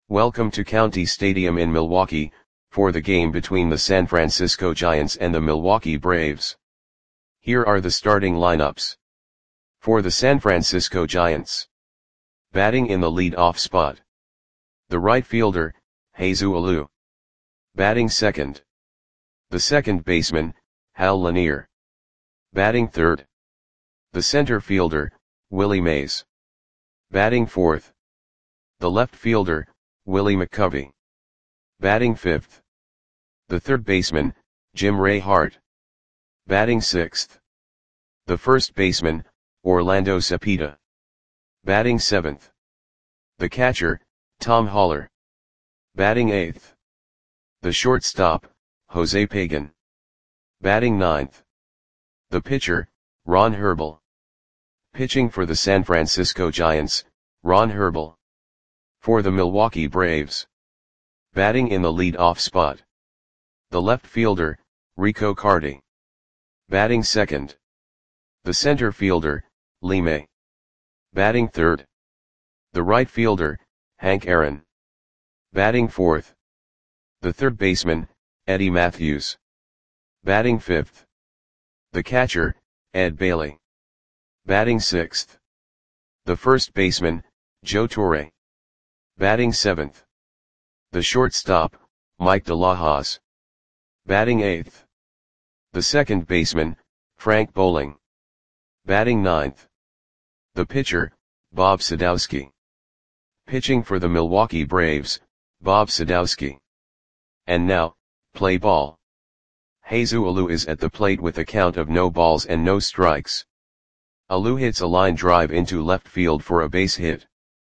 Welcome to County Stadium in Milwaukee, for the game between the San Francisco Giants and the Milwaukee Braves. Here are the starting lineups. For the San Francisco Giants. Batting in the lead-off spot. The right fielder, Jesus Alou. Batting second. The second baseman, Hal Lanier. Batting third. The center fielder, Willie Mays. Batting fourth. The left fielder, Willie McCovey. Batting fifth. The third baseman, Jim Ray Hart. Batting sixth. The first baseman, Orlando Cepeda. Batting seventh. The catcher, Tom Haller. Batting eighth. The shortstop, Jose Pagan. Batting ninth. The pitcher, Ron Herbel. Pitching for the San Francisco Giants, Ron Herbel. For the Milwaukee Braves. Batting in the lead-off spot. The left fielder, Rico Carty. Batting second. The center fielder, Lee May. Batting third. The right fielder, Hank Aaron. Batting fourth. The third baseman, Eddie Mathews. Batting fifth. The catcher, Ed Bailey. Batting sixth. The first baseman, Joe Torre. Batting seventh. The shortstop, Mike DeLahoz. Batting eighth. The second baseman, Frank Bowling. Batting ninth. The pitcher, Bob Sadowski. Pitching for the Milwaukee Braves, Bob Sadowski. And now, play ball. Jesus Alou is at the plate with a count of no balls and no strikes. Alou hits a line drive into left field for a base hit.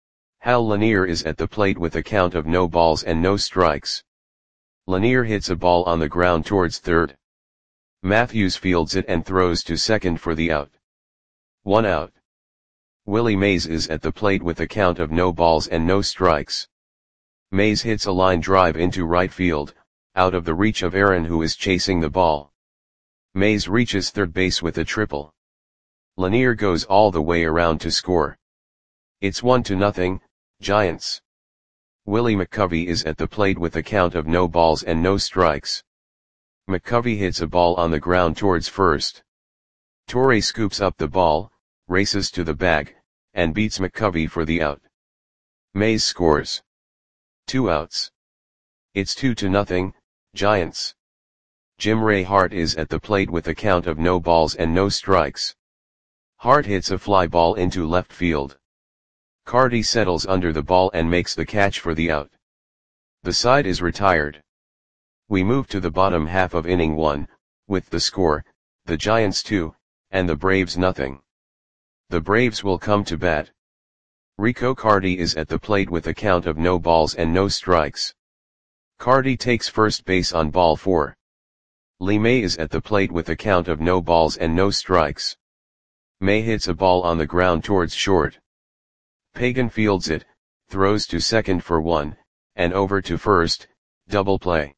Hal Lanier is at the plate with a count of no balls and no strikes. Lanier hits a ball on the ground towards third. Mathews fields it and throws to second for the out. 1 out. Willie Mays is at the plate with a count of no balls and no strikes. Mays hits a line drive into right field, out of the reach of Aaron, who is chasing the ball. Mays reaches third base with a triple. Lanier goes all the way around to score. It's 1-0, Giants. Willie McCovey is at the plate with a count of no balls and no strikes. McCovey hits a ball on the ground towards first. Torre scoops up the ball, races to the bag, and beats McCovey for the out. Mays scores. 2 outs. It's 2-0, Giants. Jim Ray Hart is at the plate with a count of no balls and no strikes. Hart hits a fly ball into left field. Carty settles under the ball and makes the catch for the out. The side is retired. We move to the bottom half of inning 1, with the score, the Giants 2, and the Braves 0. The Braves will come to bat. Rico Carty is at the plate with a count of no balls and no strikes. Carty takes first base on ball 4. Lee May is at the plate with a count of no balls and no strikes. May hits a ball on the ground towards short. Pagan fields it, throws to second for 1, and over to first, double play.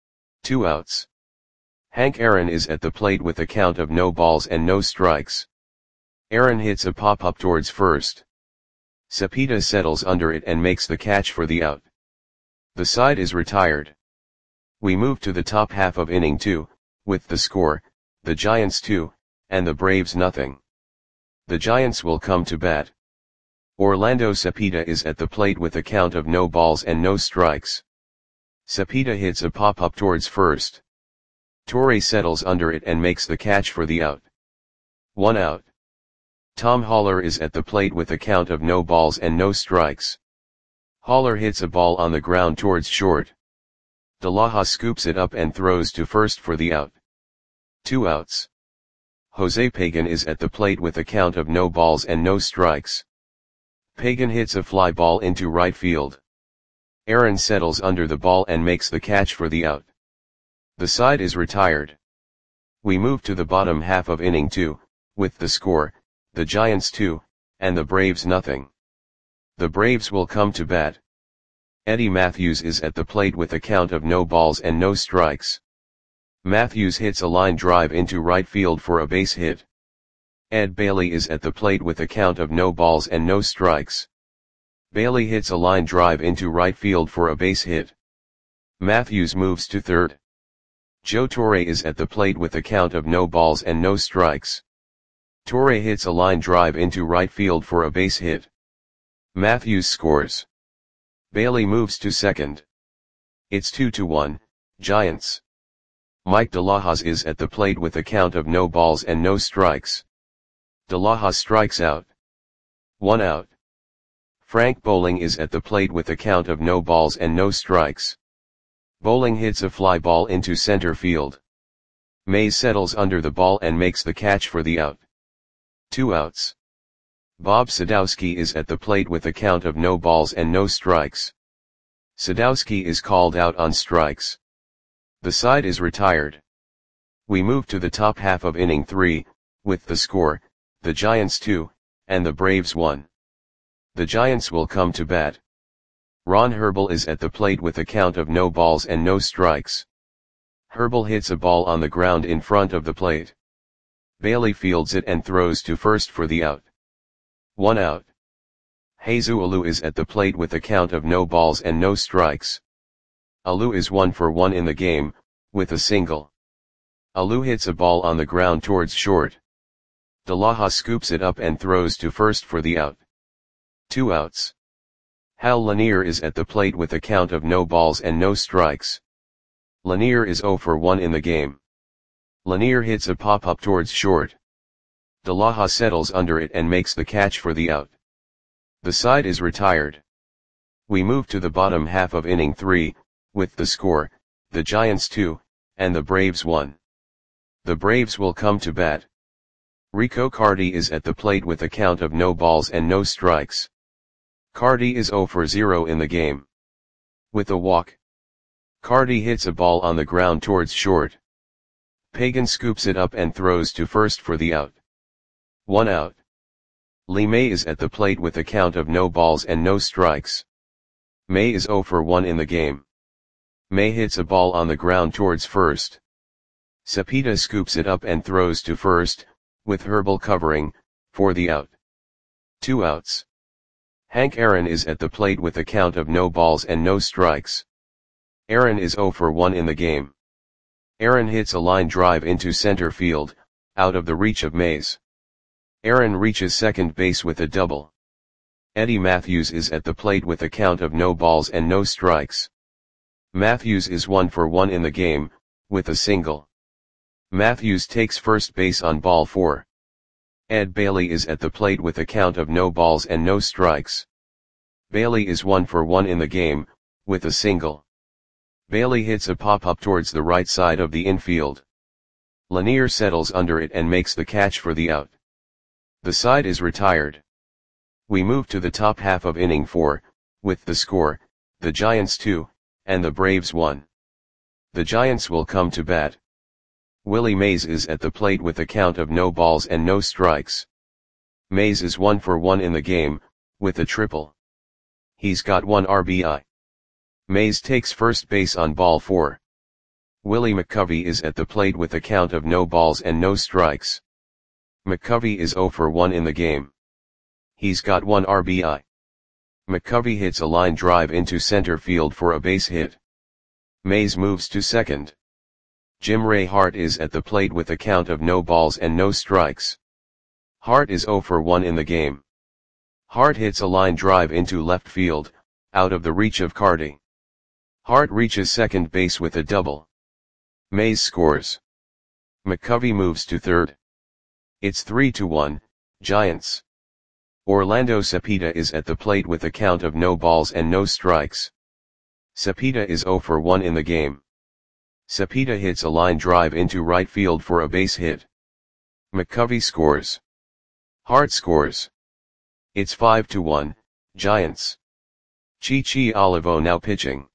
2 outs. Hank Aaron is at the plate with a count of no balls and no strikes. Aaron hits a pop-up towards first. Cepeda settles under it and makes the catch for the out. The side is retired. We move to the top half of inning 2, with the score, the Giants 2, and the Braves 0. The Giants will come to bat. Orlando Cepeda is at the plate with a count of no balls and no strikes. Cepeda hits a pop-up towards first. Torre settles under it and makes the catch for the out. 1 out. Tom Haller is at the plate with a count of no balls and no strikes. Haller hits a ball on the ground towards short. DeLahoz scoops it up and throws to first for the out. 2 outs. Jose Pagan is at the plate with a count of no balls and no strikes. Pagan hits a fly ball into right field. Aaron settles under the ball and makes the catch for the out. The side is retired. We move to the bottom half of inning 2, with the score, the Giants 2, and the Braves 0. The Braves will come to bat. Eddie Mathews is at the plate with a count of no balls and no strikes. Mathews hits a line drive into right field for a base hit. Ed Bailey is at the plate with a count of no balls and no strikes. Bailey hits a line drive into right field for a base hit. Matthews moves to third. Joe Torre is at the plate with a count of no balls and no strikes. Torre hits a line drive into right field for a base hit. Matthews scores. Bailey moves to second. It's 2-1, Giants. Mike DeLahoz is at the plate with a count of no balls and no strikes. DeLahoz strikes out. 1 out. Frank Bowling is at the plate with a count of no balls and no strikes. Bowling hits a fly ball into center field. Mays settles under the ball and makes the catch for the out. 2 outs. Bob Sadowski is at the plate with a count of no balls and no strikes. Sadowski is called out on strikes. The side is retired. We move to the top half of inning 3, with the score, the Giants 2, and the Braves 1. The Giants will come to bat. Ron Herbel is at the plate with a count of no balls and no strikes. Herbel hits a ball on the ground in front of the plate. Bailey fields it and throws to first for the out. 1 out. Jesus Alou is at the plate with a count of no balls and no strikes. Alou is 1 for 1 in the game, with a single. Alou hits a ball on the ground towards short. DeLahoz scoops it up and throws to first for the out. 2 outs. Hal Lanier is at the plate with a count of no balls and no strikes. Lanier is 0 for 1 in the game. Lanier hits a pop-up towards short. DeLahoz settles under it and makes the catch for the out. The side is retired. We move to the bottom half of inning 3, with the score, the Giants 2, and the Braves 1. The Braves will come to bat. Rico Carty is at the plate with a count of no balls and no strikes. Carty is 0 for 0 in the game. With a walk. Carty hits a ball on the ground towards short. Pagan scoops it up and throws to first for the out. 1 out. Lee May is at the plate with a count of no balls and no strikes. May is 0 for 1 in the game. May hits a ball on the ground towards first. Cepeda scoops it up and throws to first, with Herbel covering, for the out. 2 outs. Hank Aaron is at the plate with a count of no balls and no strikes. Aaron is 0 for 1 in the game. Aaron hits a line drive into center field, out of the reach of Mays. Aaron reaches second base with a double. Eddie Matthews is at the plate with a count of no balls and no strikes. Matthews is 1 for 1 in the game, with a single. Matthews takes first base on ball 4. Ed Bailey is at the plate with a count of no balls and no strikes. Bailey is 1 for 1 in the game, with a single. Bailey hits a pop-up towards the right side of the infield. Lanier settles under it and makes the catch for the out. The side is retired. We move to the top half of inning 4, with the score, the Giants 2, and the Braves 1. The Giants will come to bat. Willie Mays is at the plate with a count of no balls and no strikes. Mays is 1 for 1 in the game, with a triple. He's got 1 RBI. Mays takes first base on ball 4. Willie McCovey is at the plate with a count of no balls and no strikes. McCovey is 0 for 1 in the game. He's got 1 RBI. McCovey hits a line drive into center field for a base hit. Mays moves to second. Jim Ray Hart is at the plate with a count of no balls and no strikes. Hart is 0 for 1 in the game. Hart hits a line drive into left field, out of the reach of Carty. Hart reaches second base with a double. Mays scores. McCovey moves to third. It's 3-1, Giants. Orlando Cepeda is at the plate with a count of no balls and no strikes. Cepeda is 0 for 1 in the game. Cepeda hits a line drive into right field for a base hit. McCovey scores. Hart scores. It's 5-1, Giants. Chichi Olivo now pitching.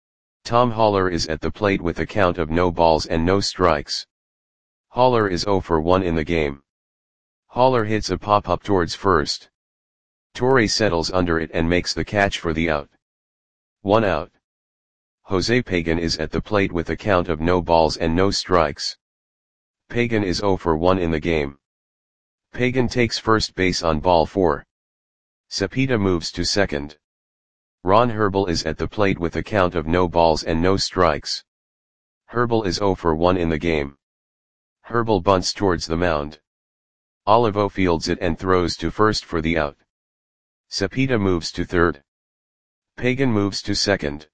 Tom Haller is at the plate with a count of no balls and no strikes. Haller is 0 for 1 in the game. Haller hits a pop-up towards first. Torre settles under it and makes the catch for the out. 1 out. Jose Pagan is at the plate with a count of no balls and no strikes. Pagan is 0 for 1 in the game. Pagan takes first base on ball 4. Cepeda moves to second. Ron Herbal is at the plate with a count of no balls and no strikes. Herbal is 0 for 1 in the game. Herbal bunts towards the mound. Olivo fields it and throws to first for the out. Cepeda moves to third. Pagan moves to second.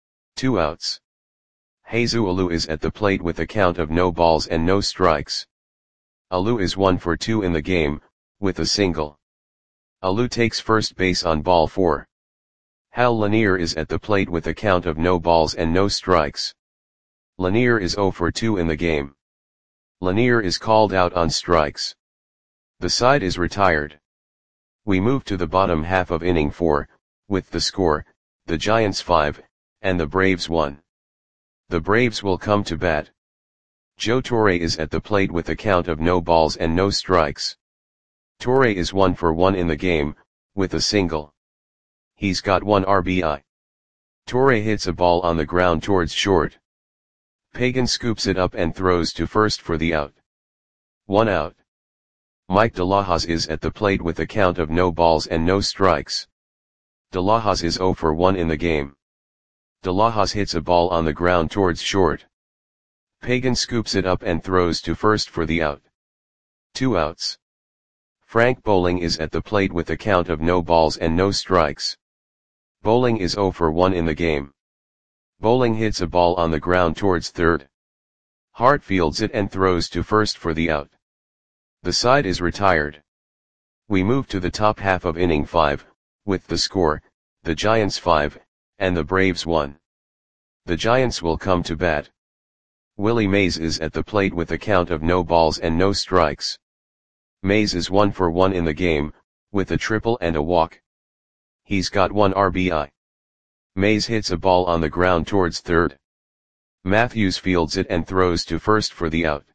2 outs. Jesus Alou is at the plate with a count of no balls and no strikes. Alou is 1 for 2 in the game, with a single. Alou takes first base on ball 4. Hal Lanier is at the plate with a count of no balls and no strikes. Lanier is 0 for 2 in the game. Lanier is called out on strikes. The side is retired. We move to the bottom half of inning 4, with the score, the Giants 5, and the Braves 1. The Braves will come to bat. Joe Torre is at the plate with a count of no balls and no strikes. Torre is 1 for 1 in the game, with a single. He's got 1 RBI. Torre hits a ball on the ground towards short. Pagan scoops it up and throws to first for the out. 1 out. Mike De La Hoz is at the plate with a count of no balls and no strikes. De La Hoz is 0 for 1 in the game. De La Hoz hits a ball on the ground towards short. Pagan scoops it up and throws to first for the out. 2 outs. Frank Bowling is at the plate with a count of no balls and no strikes. Bowling is 0 for 1 in the game. Bowling hits a ball on the ground towards third. Hart fields it and throws to first for the out. The side is retired. We move to the top half of inning 5, with the score, the Giants 5, and the Braves 1. The Giants will come to bat. Willie Mays is at the plate with a count of no balls and no strikes. Mays is 1 for 1 in the game, with a triple and a walk. He's got 1 RBI. Mays hits a ball on the ground towards third. Matthews fields it and throws to first for the out.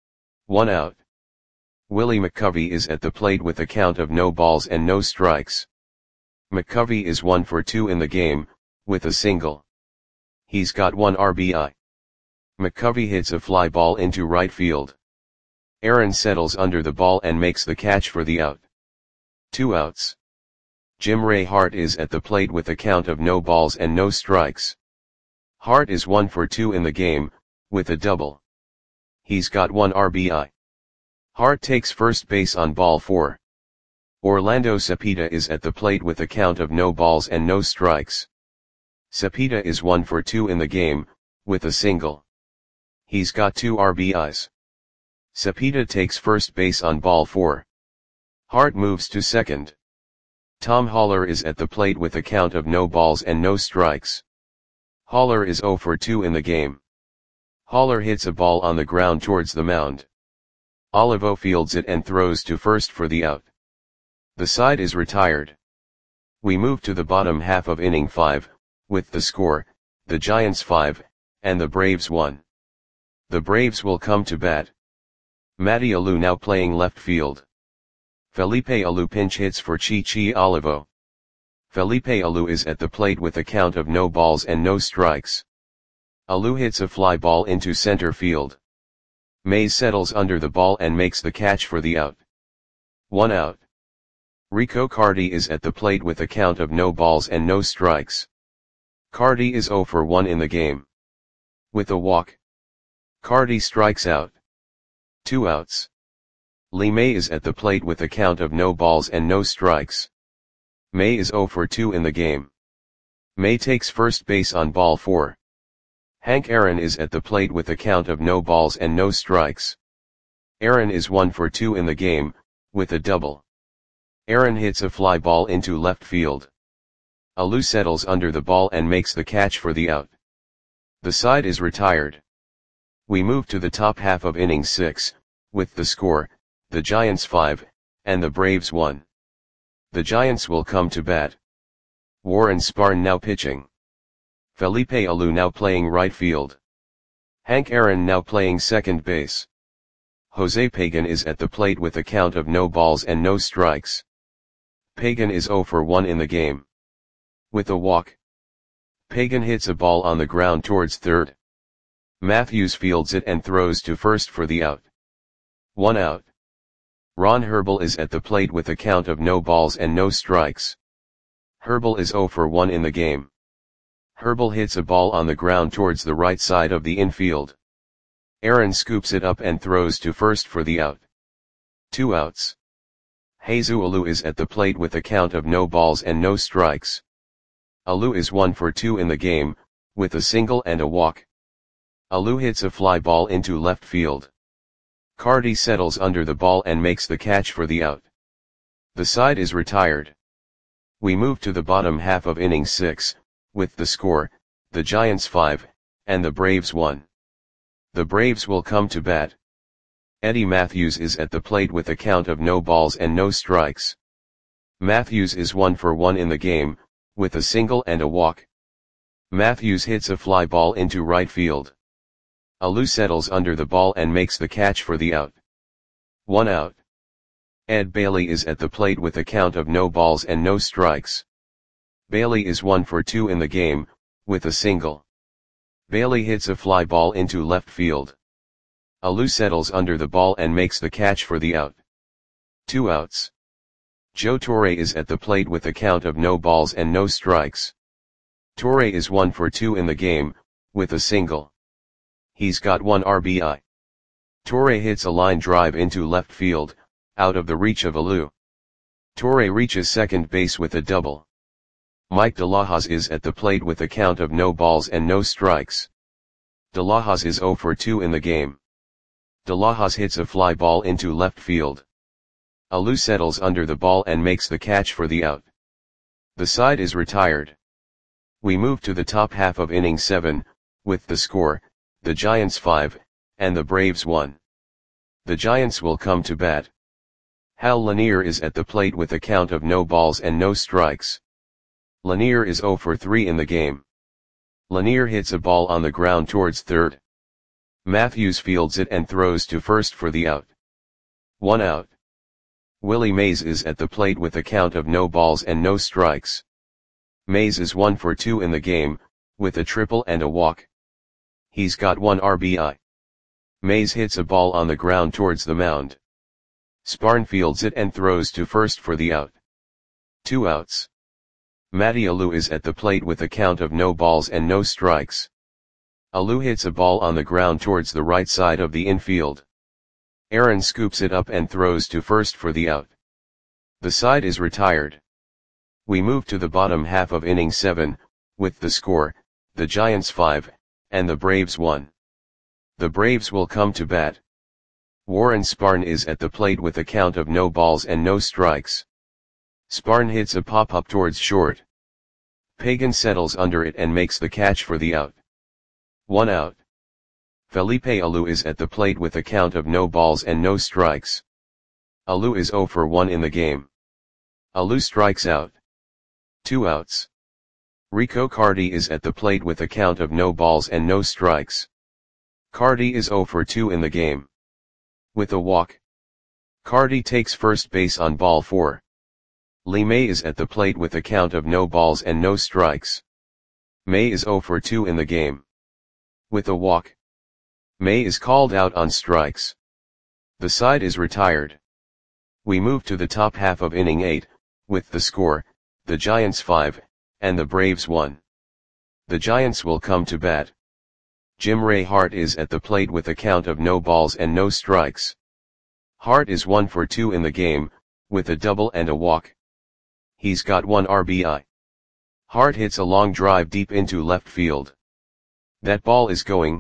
1 out. Willie McCovey is at the plate with a count of no balls and no strikes. McCovey is 1 for 2 in the game, with a single. He's got 1 RBI. McCovey hits a fly ball into right field. Aaron settles under the ball and makes the catch for the out. 2 outs. Jim Ray Hart is at the plate with a count of no balls and no strikes. Hart is 1 for 2 in the game, with a double. He's got 1 RBI. Hart takes first base on ball 4. Orlando Cepeda is at the plate with a count of no balls and no strikes. Cepeda is 1 for 2 in the game, with a single. He's got 2 RBIs. Cepeda takes first base on ball 4. Hart moves to second. Tom Haller is at the plate with a count of no balls and no strikes. Haller is 0 for 2 in the game. Haller hits a ball on the ground towards the mound. Olivo fields it and throws to first for the out. The side is retired. We move to the bottom half of inning 5, with the score, the Giants 5, and the Braves 1. The Braves will come to bat. Matty Alou now playing left field. Felipe Alou pinch hits for Chichi Olivo. Felipe Alou is at the plate with a count of no balls and no strikes. Alou hits a fly ball into center field. Mays settles under the ball and makes the catch for the out. 1 out. Rico Cardi is at the plate with a count of no balls and no strikes. Cardi is 0 for 1 in the game. With a walk. Cardi strikes out. 2 outs. Lee May is at the plate with a count of no balls and no strikes. May is 0 for 2 in the game. May takes first base on ball 4. Hank Aaron is at the plate with a count of no balls and no strikes. Aaron is 1 for 2 in the game, with a double. Aaron hits a fly ball into left field. Alou settles under the ball and makes the catch for the out. The side is retired. We move to the top half of inning 6, with the score, the Giants 5, and the Braves 1. The Giants will come to bat. Warren Spahn now pitching. Felipe Alou now playing right field. Hank Aaron now playing second base. Jose Pagan is at the plate with a count of no balls and no strikes. Pagan is 0 for 1 in the game. With a walk. Pagan hits a ball on the ground towards third. Matthews fields it and throws to first for the out. 1 out. Ron Herbal is at the plate with a count of no balls and no strikes. Herbal is 0 for 1 in the game. Herbal hits a ball on the ground towards the right side of the infield. Aaron scoops it up and throws to first for the out. 2 outs. Jesus Alou is at the plate with a count of no balls and no strikes. Alou is 1 for 2 in the game, with a single and a walk. Alou hits a fly ball into left field. Carty settles under the ball and makes the catch for the out. The side is retired. We move to the bottom half of inning 6, with the score, the Giants 5, and the Braves 1. The Braves will come to bat. Eddie Matthews is at the plate with a count of no balls and no strikes. Matthews is 1 for 1 in the game, with a single and a walk. Matthews hits a fly ball into right field. Alou settles under the ball and makes the catch for the out. 1 out. Ed Bailey is at the plate with a count of no balls and no strikes. Bailey is 1 for 2 in the game, with a single. Bailey hits a fly ball into left field. Alou settles under the ball and makes the catch for the out. 2 outs. Joe Torre is at the plate with a count of no balls and no strikes. Torre is 1 for 2 in the game, with a single. He's got 1 RBI. Torre hits a line drive into left field, out of the reach of Alou. Torre reaches second base with a double. Mike DeLahoz is at the plate with a count of no balls and no strikes. DeLahoz is 0 for 2 in the game. DeLahoz hits a fly ball into left field. Alou settles under the ball and makes the catch for the out. The side is retired. We move to the top half of inning 7, with the score, the Giants 5, and the Braves 1. The Giants will come to bat. Hal Lanier is at the plate with a count of no balls and no strikes. Lanier is 0 for 3 in the game. Lanier hits a ball on the ground towards third. Matthews fields it and throws to first for the out. 1 out. Willie Mays is at the plate with a count of no balls and no strikes. Mays is 1 for 2 in the game, with a triple and a walk. He's got 1 RBI. Mays hits a ball on the ground towards the mound. Sparn fields it and throws to first for the out. 2 outs. Matty Alou is at the plate with a count of no balls and no strikes. Alou hits a ball on the ground towards the right side of the infield. Aaron scoops it up and throws to first for the out. The side is retired. We move to the bottom half of inning 7, with the score, the Giants 5, and the Braves 1. The Braves will come to bat. Warren Sparn is at the plate with a count of no balls and no strikes. Sparn hits a pop-up towards short. Pagan settles under it and makes the catch for the out. 1 out. Felipe Alou is at the plate with a count of no balls and no strikes. Alou is 0 for 1 in the game. Alou strikes out. 2 outs. Rico Carty is at the plate with a count of no balls and no strikes. Carty is 0 for 2 in the game. With a walk. Carty takes first base on ball 4. Lee May is at the plate with a count of no balls and no strikes. May is 0 for 2 in the game. With a walk. May is called out on strikes. The side is retired. We move to the top half of inning 8, with the score, the Giants 5, and the Braves 1. The Giants will come to bat. Jim Ray Hart is at the plate with a count of no balls and no strikes. Hart is 1 for 2 in the game, with a double and a walk. He's got 1 RBI. Hart hits a long drive deep into left field. That ball is going,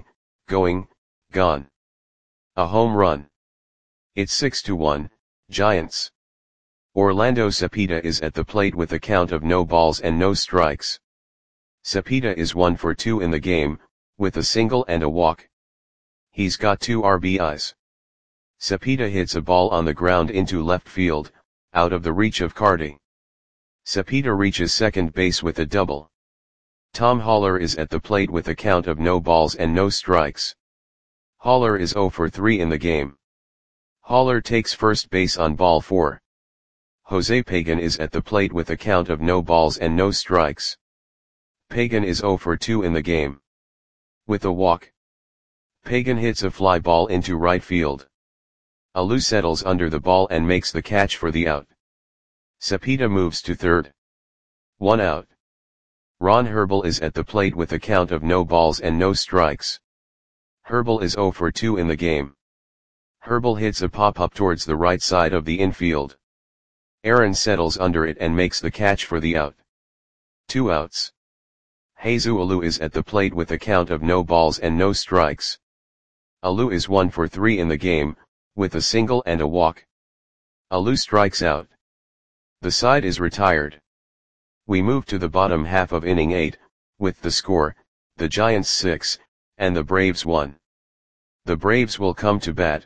gone. A home run. It's 6-1, Giants. Orlando Cepeda is at the plate with a count of no balls and no strikes. Cepeda is 1 for 2 in the game, with a single and a walk. He's got 2 RBIs. Cepeda hits a ball on the ground into left field, out of the reach of Carty. Cepeda reaches second base with a double. Tom Haller is at the plate with a count of no balls and no strikes. Haller is 0 for 3 in the game. Haller takes first base on ball 4. Jose Pagan is at the plate with a count of no balls and no strikes. Pagan is 0 for 2 in the game. With a walk. Pagan hits a fly ball into right field. Alou settles under the ball and makes the catch for the out. Cepeda moves to third. 1 out. Ron Herbal is at the plate with a count of no balls and no strikes. Herbal is 0 for 2 in the game. Herbal hits a pop-up towards the right side of the infield. Aaron settles under it and makes the catch for the out. 2 outs. Jesus Alou is at the plate with a count of no balls and no strikes. Alou is 1 for 3 in the game, with a single and a walk. Alou strikes out. The side is retired. We move to the bottom half of inning 8, with the score, the Giants 6, and the Braves 1. The Braves will come to bat.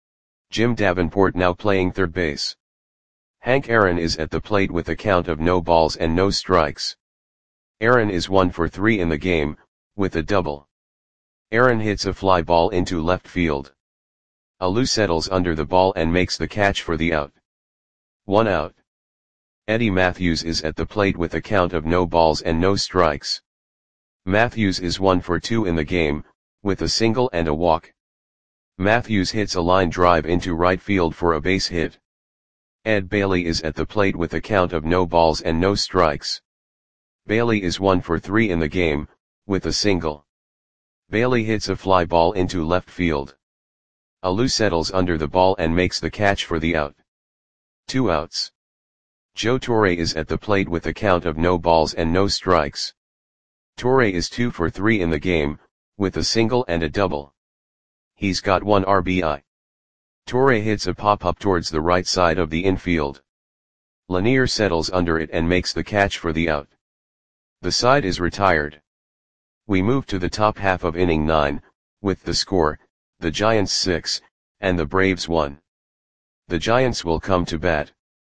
Jim Davenport now playing third base. Hank Aaron is at the plate with a count of no balls and no strikes. Aaron is 1 for 3 in the game, with a double. Aaron hits a fly ball into left field. Alou settles under the ball and makes the catch for the out. 1 out. Eddie Matthews is at the plate with a count of no balls and no strikes. Matthews is 1 for 2 in the game, with a single and a walk. Matthews hits a line drive into right field for a base hit. Ed Bailey is at the plate with a count of no balls and no strikes. Bailey is 1 for 3 in the game, with a single. Bailey hits a fly ball into left field. Alou settles under the ball and makes the catch for the out. 2 outs. Joe Torre is at the plate with a count of no balls and no strikes. Torre is 2 for 3 in the game, with a single and a double. He's got 1 RBI. Torre hits a pop-up towards the right side of the infield. Lanier settles under it and makes the catch for the out. The side is retired. We move to the top half of inning 9, with the score, the Giants 6, and the Braves 1. The Giants will come to bat.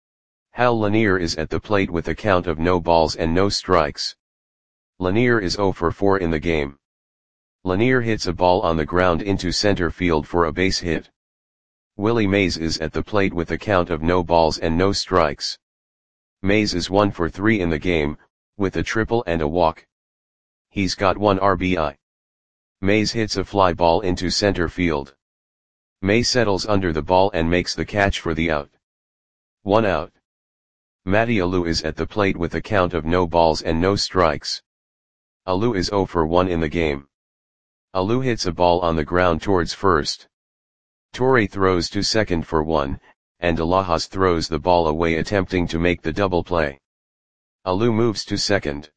Hal Lanier is at the plate with a count of no balls and no strikes. Lanier is 0 for 4 in the game. Lanier hits a ball on the ground into center field for a base hit. Willie Mays is at the plate with a count of no balls and no strikes. Mays is 1 for 3 in the game, with a triple and a walk. He's got 1 RBI. Mays hits a fly ball into center field. Mays settles under the ball and makes the catch for the out. 1 out. Matty Alou is at the plate with a count of no balls and no strikes. Alou is 0 for 1 in the game. Alou hits a ball on the ground towards first. Torre throws to second for 1, and De Lajas throws the ball away attempting to make the double play. Alou moves to second.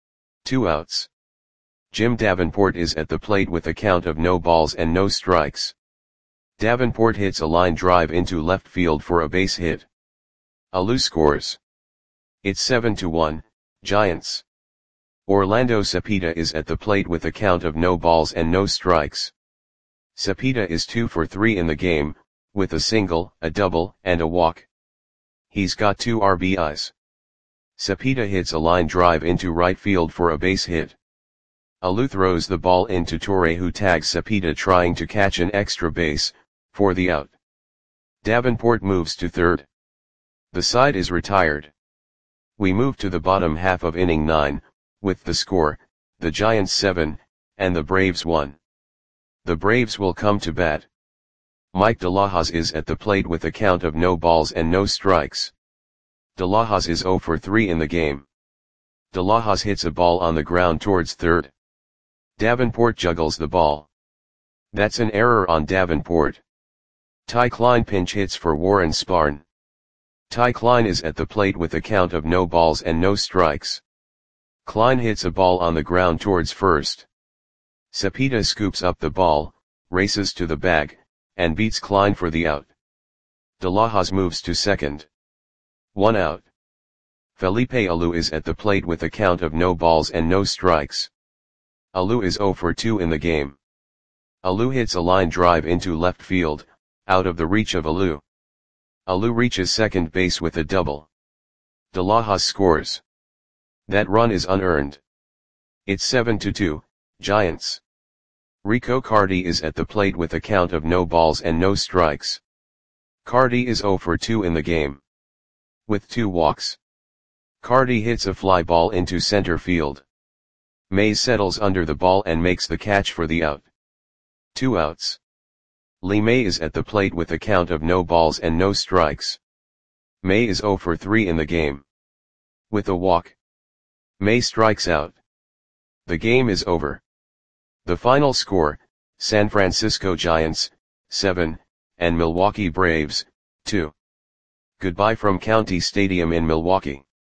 2 outs. Jim Davenport is at the plate with a count of no balls and no strikes. Davenport hits a line drive into left field for a base hit. Alou scores. It's 7-1, Giants. Orlando Cepeda is at the plate with a count of no balls and no strikes. Cepeda is 2 for 3 in the game, with a single, a double, and a walk. He's got 2 RBIs. Cepeda hits a line drive into right field for a base hit. Alou throws the ball into Torre, who tags Cepeda trying to catch an extra base, for the out. Davenport moves to third. The side is retired. We move to the bottom half of inning 9, with the score, the Giants 7, and the Braves 1. The Braves will come to bat. Mike De Lajas is at the plate with a count of no balls and no strikes. De Lajas is 0 for 3 in the game. De Lajas hits a ball on the ground towards third. Davenport juggles the ball. That's an error on Davenport. Ty Klein pinch hits for Warren Spahn. Ty Klein is at the plate with a count of no balls and no strikes. Klein hits a ball on the ground towards first. Cepeda scoops up the ball, races to the bag, and beats Klein for the out. De Lajas moves to second. 1 out. Felipe Alou is at the plate with a count of no balls and no strikes. Alou is 0 for 2 in the game. Alou hits a line drive into left field, out of the reach of Alou. Alou reaches second base with a double. De Lajas scores. That run is unearned. It's 7-2, Giants. Rico Cardi is at the plate with a count of no balls and no strikes. Cardi is 0 for 2 in the game. With 2 walks. Cardi hits a fly ball into center field. Mays settles under the ball and makes the catch for the out. 2 outs. Lee May is at the plate with a count of no balls and no strikes. May is 0 for 3 in the game. With a walk. May strikes out. The game is over. The final score, San Francisco Giants, 7, and Milwaukee Braves, 2. Goodbye from County Stadium in Milwaukee.